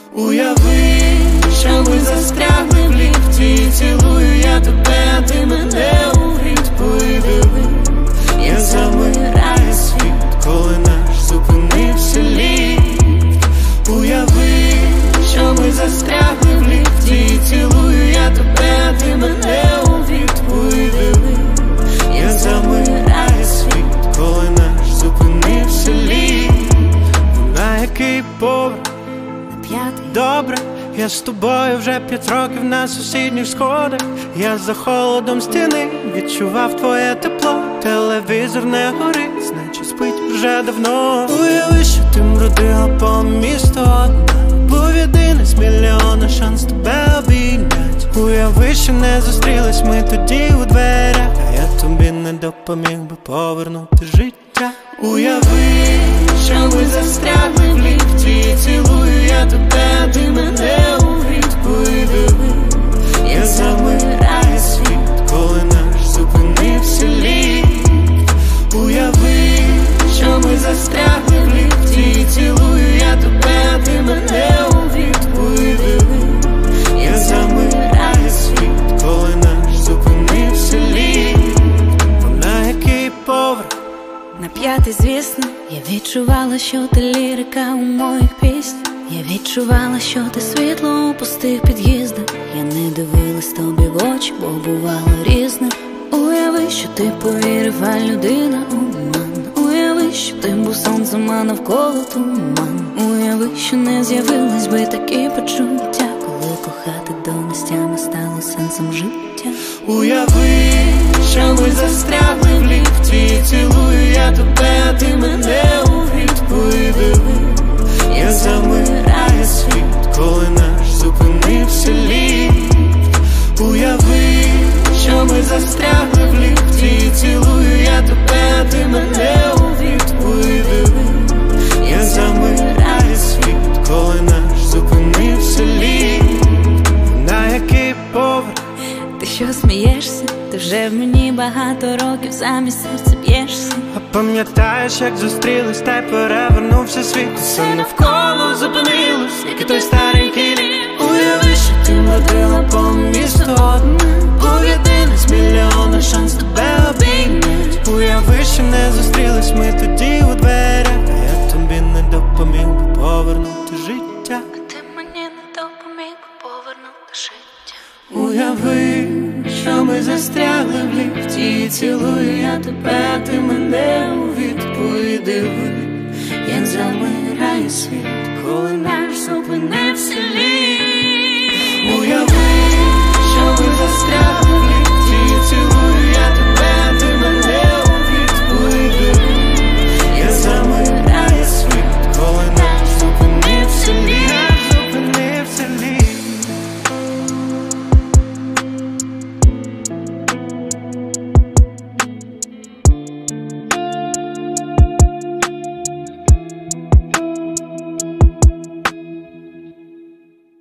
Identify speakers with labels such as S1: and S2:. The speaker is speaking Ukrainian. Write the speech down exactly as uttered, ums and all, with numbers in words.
S1: Уяви, що ми застрягли в ліфті. Цілую я тебе, а ти мене у гріт. Подиви, я замираю світ, коли наш зупинився ліфт. Уяви, що ми застрягли в ліфті. Цілую я тебе, а ти мене у гріт. Подиви, я замираю світ, коли наш зупинився ліфт. На який поверх? Добре, я з тобою вже п'ять років на сусідніх сходах. Я за холодом стіни відчував твоє тепло. Телевізор не горить, значить спить вже давно. Уяви, що ти бродила по місту одна, був єдиний з мільйона шанс тебе обійнять. Уяви, що не зустрілись ми тоді у дверях, а я тобі не допоміг би повернути життя. Уяви, що ми застрягли в ліфті. Цілую я тебе, а ти мене у гріт. Подиви, я замираю світ, коли наш зупинився ліфт. Уяви, що ми застрягли в ліфті. Цілую я тебе, а ти мене у гріт. Подиви, я замираю світ, коли наш зупинився ліфт. На який поверх?
S2: На п'ятий, звісно. Я відчувала, що ти лірика у моїх піснях. Я відчувала, що ти світло у пустих під'їздах. Я не дивилась тобі в очі, бо бувало різне. Уяви, що ти повірив, а людина обман. Уяви, що ти був сонцем, а навколо туман. Уяви, що не з'явились би такі почуття, коли кохати до нестями стало сенсом життя.
S1: Уяви, що ми застрягли в ліфті. Цілую я тебе, а ти мене у гріт. Подиви, я замираю світ, коли наш зупинився ліфт. Уяви, що ми застрягли в ліфті. Цілую я тебе, а ти мене у гріт. Подиви, я замираю світ, коли наш зупинився ліфт. На який поверх?
S2: Ти що смієшся? Ти вже в мені багато років замість серця б'єшся.
S1: А пам'ятаєш, як зустрілись, та й перевернувся світ. Все навколо зупинилось, як і той старенький ліфт. Уяви, що ти бродила по місту одна, був єдиний з мільйона шанс тебе обійнять. Уяви, що не зустрілись ми тоді у дверях, а я тобі не допоміг би повернути життя.
S2: А ти мені не допоміг би повернути життя.
S1: Уяви, що ми застрягли в ліфті. Цілую я тебе, а ти мене у відповідь. Диви, як замирає світ, коли наш зупинився ліфт.